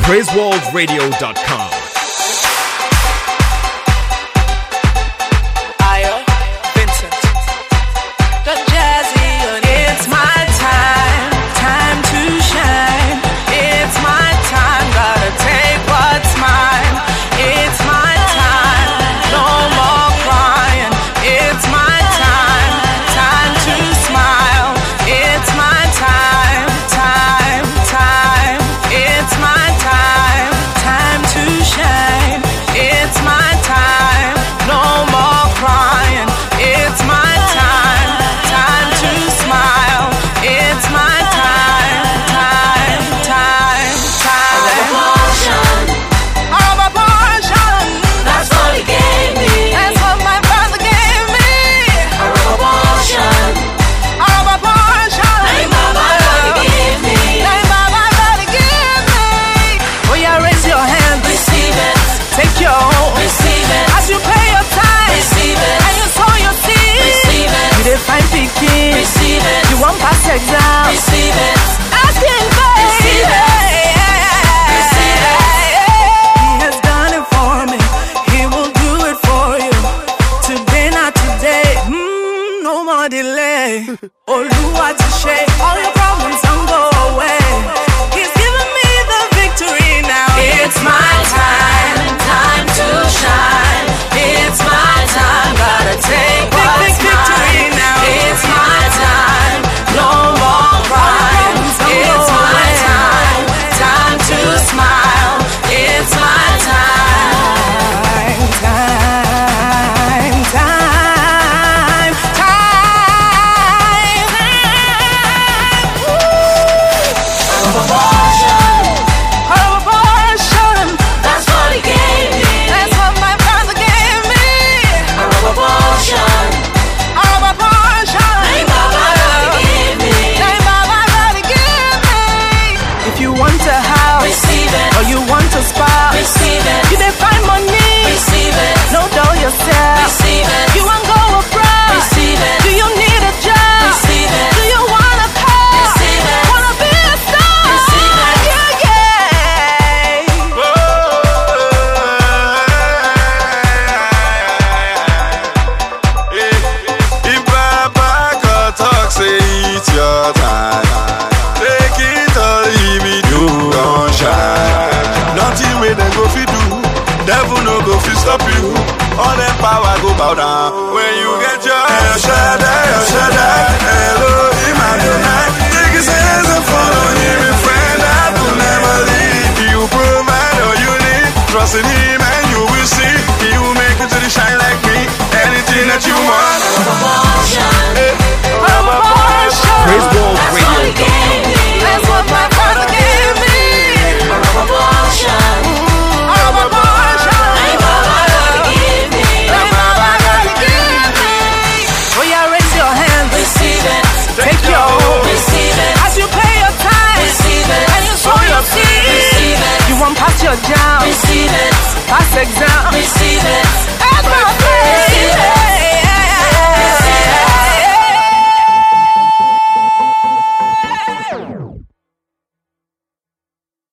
PraiseWorldRadio.com. You won't pass the exam. Receive it. Asking for receive it. Receive it. He has done it for me. He will do it for you. Today, not today. No more delay. Oluwatishe, all your problems don't go away. He's given me the victory now. It's my time, time to shine. It's my time, gotta take what's mine. It's my time, no more crying. It's my time, time to smile. It's my time, time, time, time, time. of abortion. Abortion. That's what he gave me. That's what my father gave me. Of abortion. Abortion. Hey, Baba, God gave me. Hey, Baba, God give me. If you want a house, Receive it. or you want a spot, Receive it. you dey find money. Receive it. No dull yourself. Receive it. You want go abroad. Receive it. Do you need a job? Receive it. Do you want a car? Receive it. Wanna be a star? Receive it. Yeah, yeah. If Baba God talk, say it's your time. Take it or leave it, you gon' shine. Nothing wey dem go fit do, devil no go fit stop you. All them power go bow down when you get your El Shaddai, Elohim Adonai. Take his hands and follow him, a friend that will never leave. He will provide all you need. Trust in him and you will see. He will make you to the shine like me. Anything that you want. PraiseWorldRadio.com. That's what my father gave me. Abortion. Abortion. Hey, Baba, God gave me. Hey, Baba, God give me. Oh yeah, raise your hands. Receive it. Take your own. Receive it. As you pay your time. Receive it. And you sow your seed. Receive it. You won't pass your jam. Receive it. Pass exam. Receive it.